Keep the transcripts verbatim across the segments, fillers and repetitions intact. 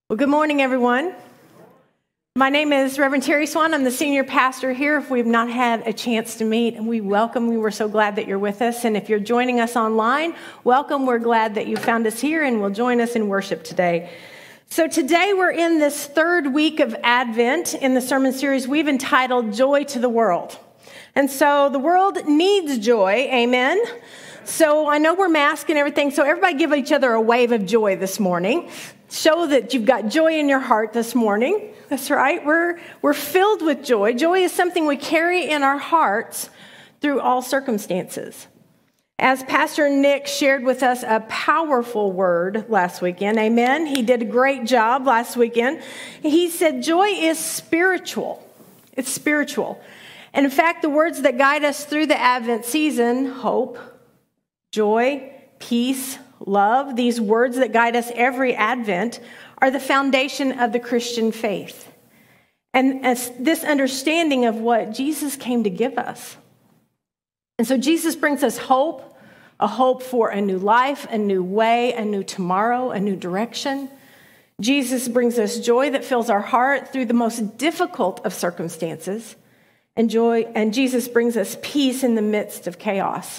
Well, good morning, everyone. My name is Reverend Terry Swan. I'm the senior pastor here. If we've not had a chance to meet, and we welcome you. We're so glad that you're with us. And if you're joining us online, welcome. We're glad that you found us here and will join us in worship today. So today we're in this third week of Advent in the sermon series we've entitled Joy to the World. And so the world needs joy, amen? So I know we're masked and everything, so everybody give each other a wave of joy this morning. Show that you've got joy in your heart this morning. That's right. We're, we're filled with joy. Joy is something we carry in our hearts through all circumstances. As Pastor Nick shared with us a powerful word last weekend, amen. He did a great job last weekend. He said joy is spiritual. It's spiritual. And in fact, the words that guide us through the Advent season, hope, joy, peace, love, these words that guide us every Advent are the foundation of the Christian faith. And as this understanding of what Jesus came to give us. And so Jesus brings us hope, a hope for a new life, a new way, a new tomorrow, a new direction. Jesus brings us joy that fills our heart through the most difficult of circumstances. And joy, and Jesus brings us peace in the midst of chaos.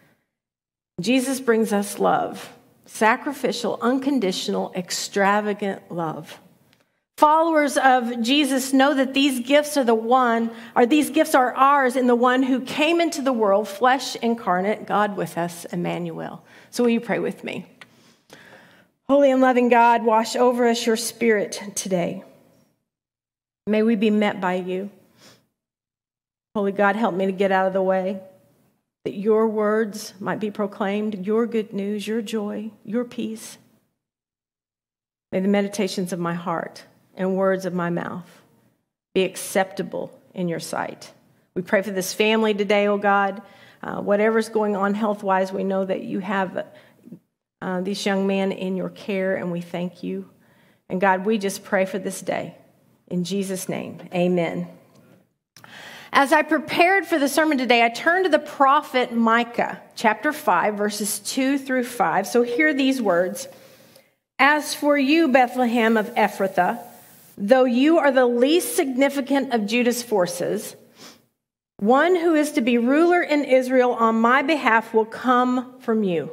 Jesus brings us love, sacrificial, unconditional, extravagant love. Followers of Jesus know that these gifts are the one, or these gifts are ours in the one who came into the world, flesh incarnate, God with us, Emmanuel. So will you pray with me? Holy and loving God, wash over us your Spirit today. May we be met by you. Holy God, help me to get out of the way, that your words might be proclaimed, your good news, your joy, your peace. May the meditations of my heart and words of my mouth be acceptable in your sight. We pray for this family today, oh God. Uh, whatever's going on health-wise, we know that you have uh, this young man in your care, and we thank you. And God, we just pray for this day. In Jesus' name, amen. As I prepared for the sermon today, I turned to the prophet Micah, chapter five, verses two through five. So hear these words. As for you, Bethlehem of Ephrathah, though you are the least significant of Judah's forces, one who is to be ruler in Israel on my behalf will come from you.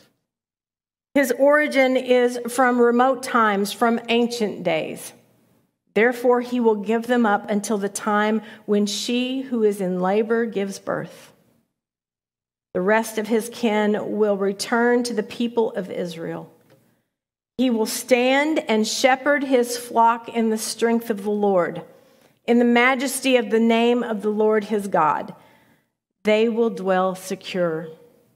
His origin is from remote times, from ancient days. Therefore, he will give them up until the time when she who is in labor gives birth. The rest of his kin will return to the people of Israel. He will stand and shepherd his flock in the strength of the Lord, in the majesty of the name of the Lord his God. They will dwell secure,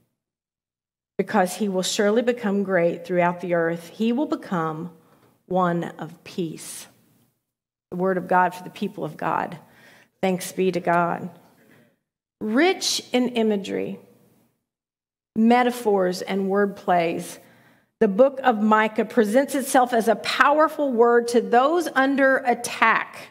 because he will surely become great throughout the earth. He will become one of peace. The word of God for the people of God. Thanks be to God. Rich in imagery, metaphors, and word plays, the book of Micah presents itself as a powerful word to those under attack.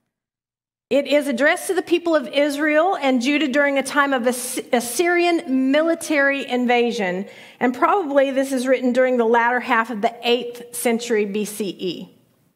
It is addressed to the people of Israel and Judah during a time of Assyrian military invasion, and probably this is written during the latter half of the eighth century B C E.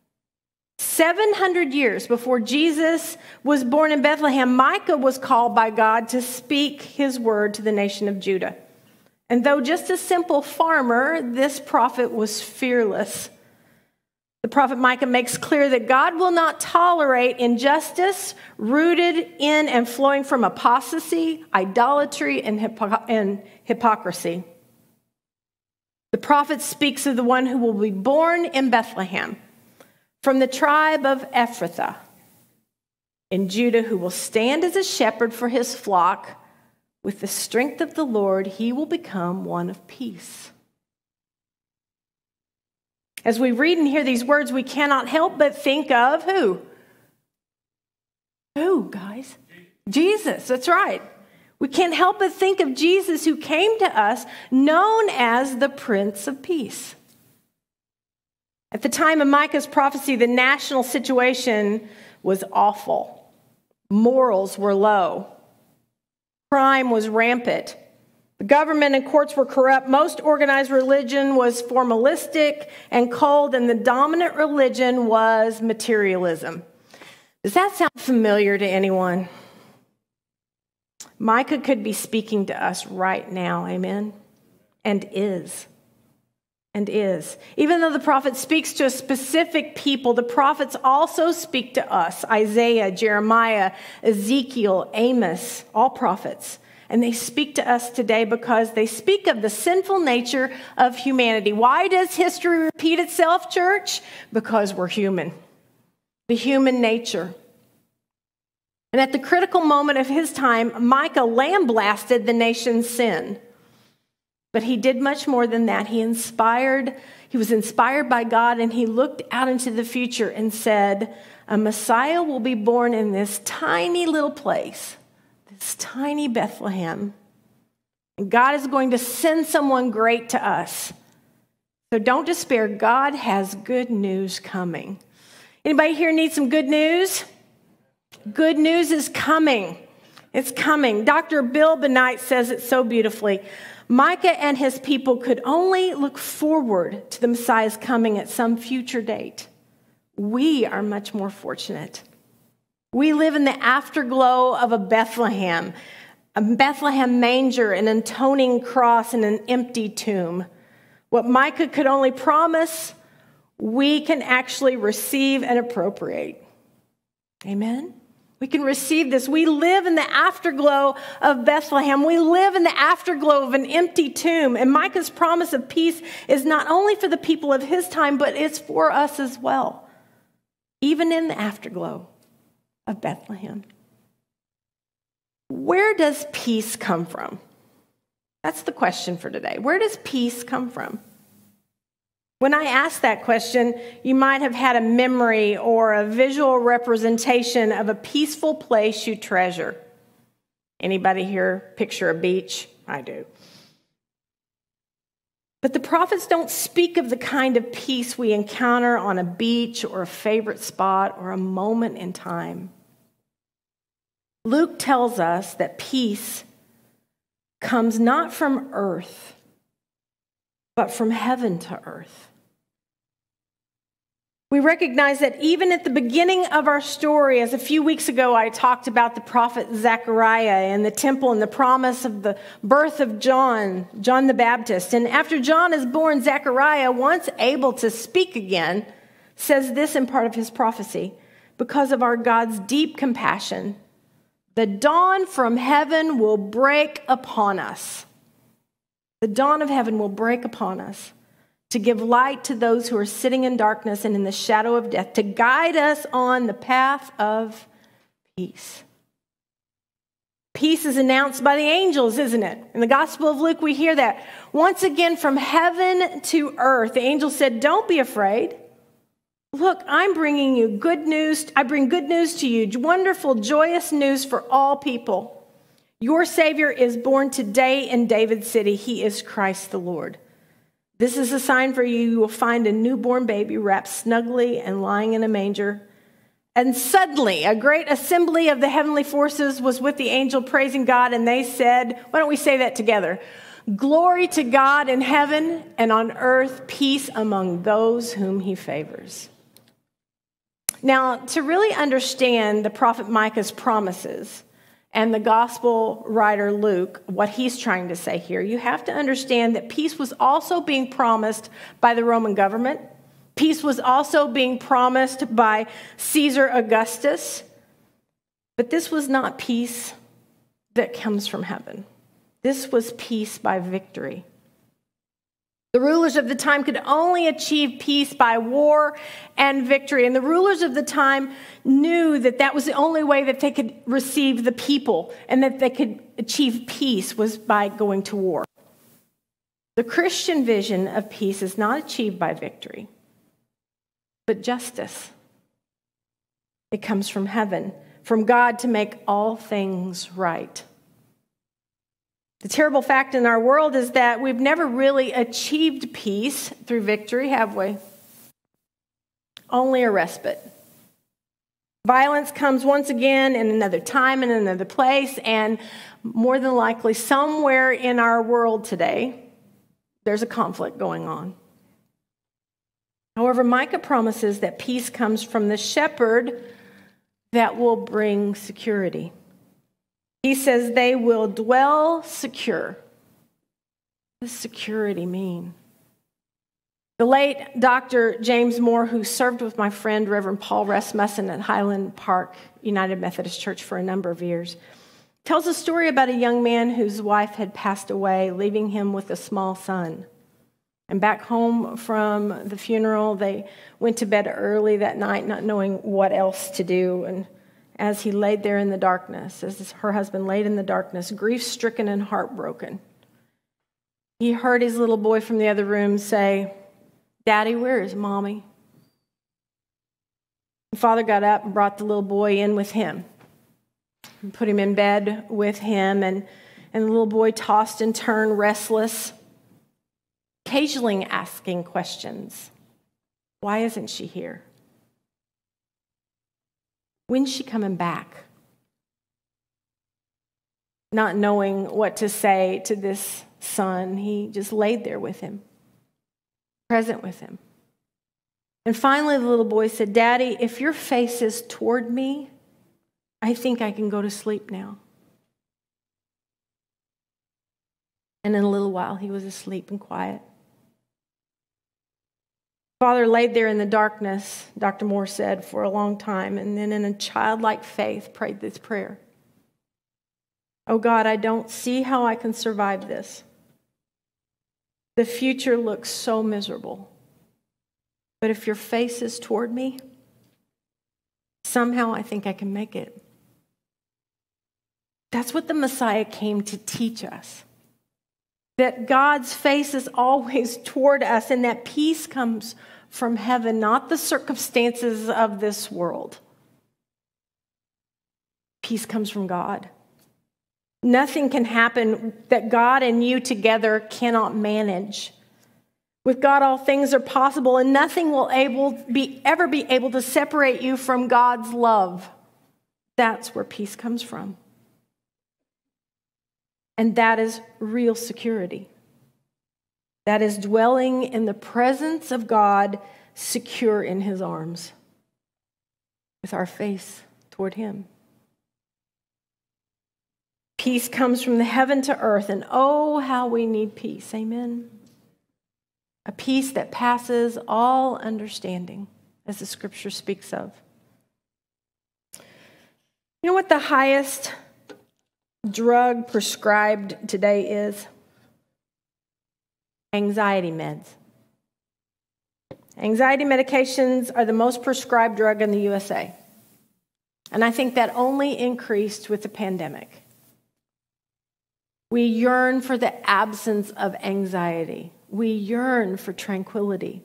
seven hundred years before Jesus was born in Bethlehem, Micah was called by God to speak his word to the nation of Judah. And though just a simple farmer, this prophet was fearless. The prophet Micah makes clear that God will not tolerate injustice rooted in and flowing from apostasy, idolatry, and, hypo- and hypocrisy. The prophet speaks of the one who will be born in Bethlehem, from the tribe of Ephrathah in Judah, who will stand as a shepherd for his flock. With the strength of the Lord, he will become one of peace. As we read and hear these words, we cannot help but think of who? Who, guys? Jesus, that's right. We can't help but think of Jesus, who came to us known as the Prince of Peace. At the time of Micah's prophecy, the national situation was awful. Morals were low. Crime was rampant. The government and courts were corrupt. Most organized religion was formalistic and cold, and the dominant religion was materialism. Does that sound familiar to anyone? Micah could be speaking to us right now, amen? And is. And is. Even though the prophet speaks to a specific people, the prophets also speak to us. Isaiah, Jeremiah, Ezekiel, Amos, all prophets. And they speak to us today because they speak of the sinful nature of humanity. Why does history repeat itself, church? Because we're human. The human nature. And at the critical moment of his time, Micah lambasted the nation's sin. But he did much more than that. He inspired, he was inspired by God, and he looked out into the future and said, a Messiah will be born in this tiny little place. This tiny Bethlehem. And God is going to send someone great to us. So don't despair. God has good news coming. Anybody here need some good news? Good news is coming. It's coming. Doctor Bill Benight says it so beautifully. Micah and his people could only look forward to the Messiah's coming at some future date. We are much more fortunate. We live in the afterglow of a Bethlehem, a Bethlehem manger, an atoning cross, and an empty tomb. What Micah could only promise, we can actually receive and appropriate. Amen? We can receive this. We live in the afterglow of Bethlehem. We live in the afterglow of an empty tomb. And Micah's promise of peace is not only for the people of his time, but it's for us as well, even in the afterglow of Bethlehem. Where does peace come from? That's the question for today. Where does peace come from? When I asked that question, you might have had a memory or a visual representation of a peaceful place you treasure. Anybody here picture a beach? I do. But the prophets don't speak of the kind of peace we encounter on a beach or a favorite spot or a moment in time. Luke tells us that peace comes not from earth, but from heaven to earth. We recognize that even at the beginning of our story, as a few weeks ago I talked about the prophet Zechariah and the temple and the promise of the birth of John, John the Baptist. And after John is born, Zechariah, once able to speak again, says this in part of his prophecy: because of our God's deep compassion, the dawn from heaven will break upon us. The dawn of heaven will break upon us to give light to those who are sitting in darkness and in the shadow of death, to guide us on the path of peace. Peace is announced by the angels, isn't it? In the Gospel of Luke, we hear that. Once again, from heaven to earth, the angel said, don't be afraid. Look, I'm bringing you good news. I bring good news to you, wonderful, joyous news for all people. Your Savior is born today in David's city. He is Christ the Lord. This is a sign for you. You will find a newborn baby wrapped snugly and lying in a manger. And suddenly, a great assembly of the heavenly forces was with the angel praising God, and they said, why don't we say that together? Glory to God in heaven, and on earth peace among those whom he favors. Now, to really understand the prophet Micah's promises and the gospel writer Luke, what he's trying to say here, you have to understand that peace was also being promised by the Roman government. Peace was also being promised by Caesar Augustus. But this was not peace that comes from heaven. This was peace by victory. The rulers of the time could only achieve peace by war and victory. And the rulers of the time knew that that was the only way that they could receive the people and that they could achieve peace was by going to war. The Christian vision of peace is not achieved by victory, but justice. It comes from heaven, from God to make all things right. The terrible fact in our world is that we've never really achieved peace through victory, have we? Only a respite. Violence comes once again in another time, in another place, and more than likely somewhere in our world today, there's a conflict going on. However, Micah promises that peace comes from the shepherd that will bring security. He says they will dwell secure. What does security mean? The late Doctor James Moore, who served with my friend Reverend Paul Rasmussen at Highland Park United Methodist Church for a number of years, tells a story about a young man whose wife had passed away, leaving him with a small son. And back home from the funeral, they went to bed early that night, not knowing what else to do. And as he laid there in the darkness, as her husband laid in the darkness, grief-stricken and heartbroken, he heard his little boy from the other room say, "Daddy, where is Mommy?" The father got up and brought the little boy in with him and put him in bed with him, and, and the little boy tossed and turned, restless, occasionally asking questions. Why isn't she here? When's she coming back? Not knowing what to say to this son, he just laid there with him, present with him. And finally, the little boy said, "Daddy, if your face is toward me, I think I can go to sleep now." And in a little while, he was asleep and quiet. Father laid there in the darkness, Doctor Moore said, for a long time, and then in a childlike faith prayed this prayer. "Oh God, I don't see how I can survive this. The future looks so miserable. But if your face is toward me, somehow I think I can make it." That's what the Messiah came to teach us. That God's face is always toward us, and that peace comes from heaven, not the circumstances of this world. Peace comes from God. Nothing can happen that God and you together cannot manage. With God, all things are possible, and nothing will able be ever be able to separate you from God's love. That's where peace comes from. And that is real security. That is dwelling in the presence of God, secure in his arms, with our face toward him. Peace comes from the heaven to earth, and oh, how we need peace. Amen. A peace that passes all understanding, as the scripture speaks of. You know what the highest drug prescribed today is? Anxiety meds. Anxiety medications are the most prescribed drug in the U S A. And I think that only increased with the pandemic. We yearn for the absence of anxiety. We yearn for tranquility.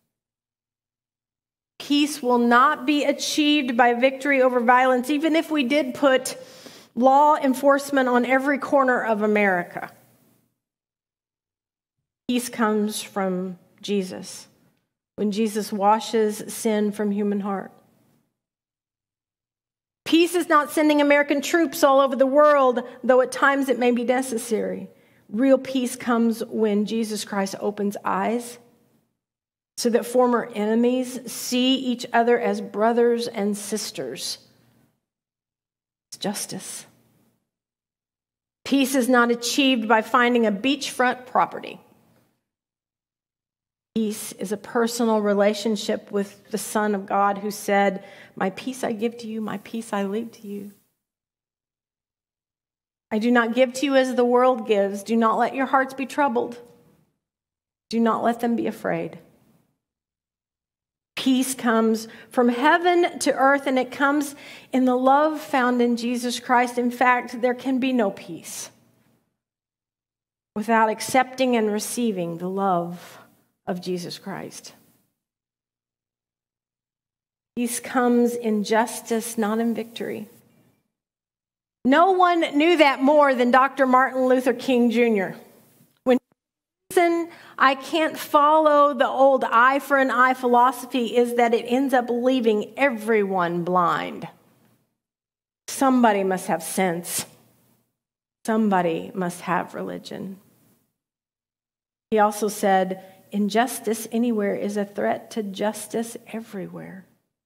Peace will not be achieved by victory over violence, even if we did put law enforcement on every corner of America. Peace comes from Jesus, when Jesus washes sin from human heart. Peace is not sending American troops all over the world, though at times it may be necessary. Real peace comes when Jesus Christ opens eyes so that former enemies see each other as brothers and sisters. It's justice. Peace is not achieved by finding a beachfront property. Peace is a personal relationship with the Son of God who said, "My peace I give to you, my peace I leave to you. I do not give to you as the world gives. Do not let your hearts be troubled. Do not let them be afraid." Peace comes from heaven to earth, and it comes in the love found in Jesus Christ. In fact, there can be no peace without accepting and receiving the love of Jesus Christ. Peace comes in justice, not in victory. No one knew that more than Doctor Martin Luther King Junior When he was in I can't follow the old eye for an eye philosophy is that it ends up leaving everyone blind. Somebody must have sense. Somebody must have religion. He also said, injustice anywhere is a threat to justice everywhere.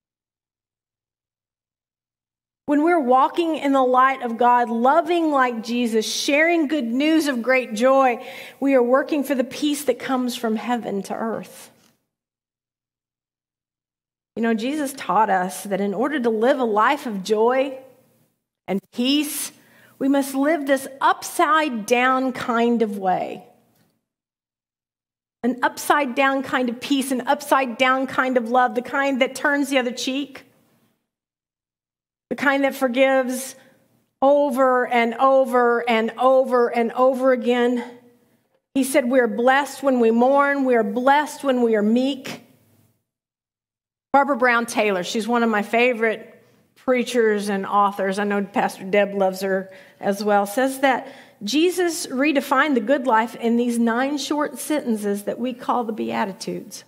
When we're walking in the light of God, loving like Jesus, sharing good news of great joy, we are working for the peace that comes from heaven to earth. You know, Jesus taught us that in order to live a life of joy and peace, we must live this upside down kind of way. An upside down kind of peace, an upside down kind of love, the kind that turns the other cheek, the kind that forgives over and over and over and over again. He said we are blessed when we mourn, we are blessed when we are meek. Barbara Brown Taylor, she's one of my favorite preachers and authors, I know Pastor Deb loves her as well, says that Jesus redefined the good life in these nine short sentences that we call the Beatitudes.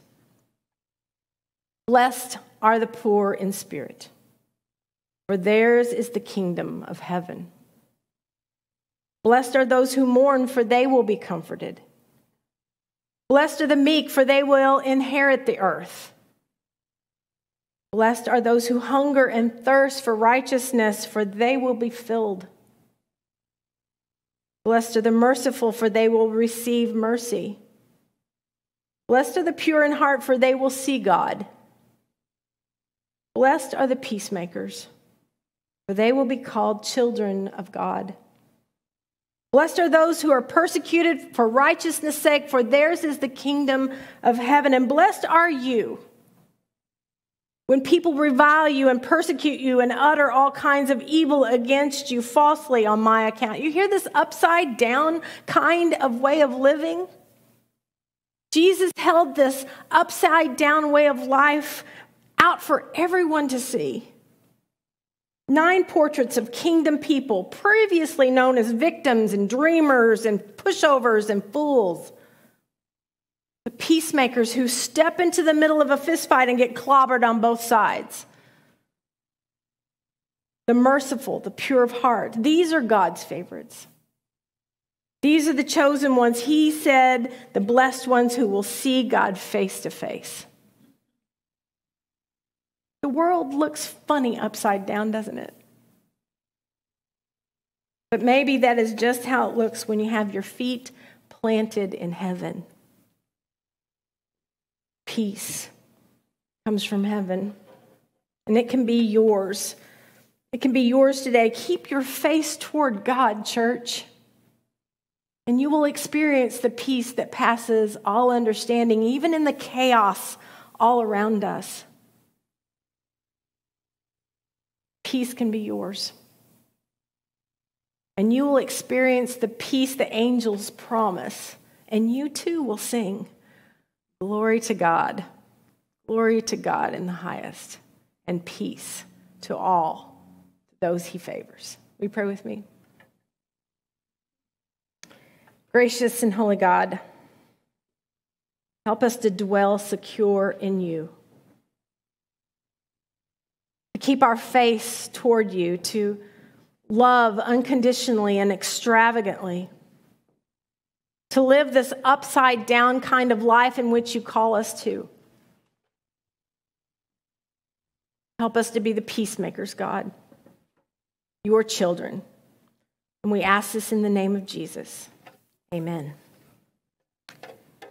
Blessed are the poor in spirit, for theirs is the kingdom of heaven. Blessed are those who mourn, for they will be comforted. Blessed are the meek, for they will inherit the earth. Blessed are those who hunger and thirst for righteousness, for they will be filled. Blessed are the merciful, for they will receive mercy. Blessed are the pure in heart, for they will see God. Blessed are the peacemakers, for they will be called children of God. Blessed are those who are persecuted for righteousness' sake, for theirs is the kingdom of heaven. And blessed are you when people revile you and persecute you and utter all kinds of evil against you falsely on my account. You hear this upside down kind of way of living? Jesus held this upside down way of life out for everyone to see. Nine portraits of kingdom people, previously known as victims and dreamers and pushovers and fools. The peacemakers who step into the middle of a fistfight and get clobbered on both sides. The merciful, the pure of heart. These are God's favorites. These are the chosen ones. He said, the blessed ones who will see God face to face. The world looks funny upside down, doesn't it? But maybe that is just how it looks when you have your feet planted in heaven. Peace comes from heaven, and it can be yours. It can be yours today. Keep your face toward God, church, and you will experience the peace that passes all understanding, even in the chaos all around us. Peace can be yours, and you will experience the peace the angels promise, and you too will sing, glory to God, glory to God in the highest, and peace to all those he favors. Will you pray with me? Gracious and holy God, help us to dwell secure in you, to keep our face toward you, to love unconditionally and extravagantly, to live this upside down kind of life in which you call us to. Help us to be the peacemakers, God, your children. And we ask this in the name of Jesus. Amen.